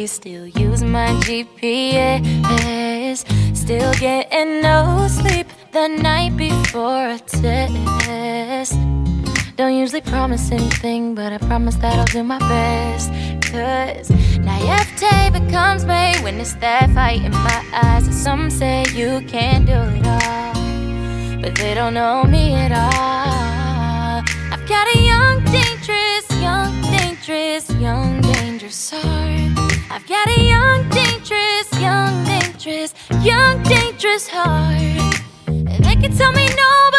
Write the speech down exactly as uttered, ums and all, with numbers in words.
still use my G P S. Still getting no sleep the night before a test. Don't usually promise anything, but I promise that I'll do my best. Cause naivete becomes me when it's that fight in my eyes. And some say you can't do it all, but they don't know me at all. I've got a young, dangerous, young, dangerous, young, dangerous heart. I've got a young, dangerous, young, dangerous, young, dangerous heart. They can tell me no, but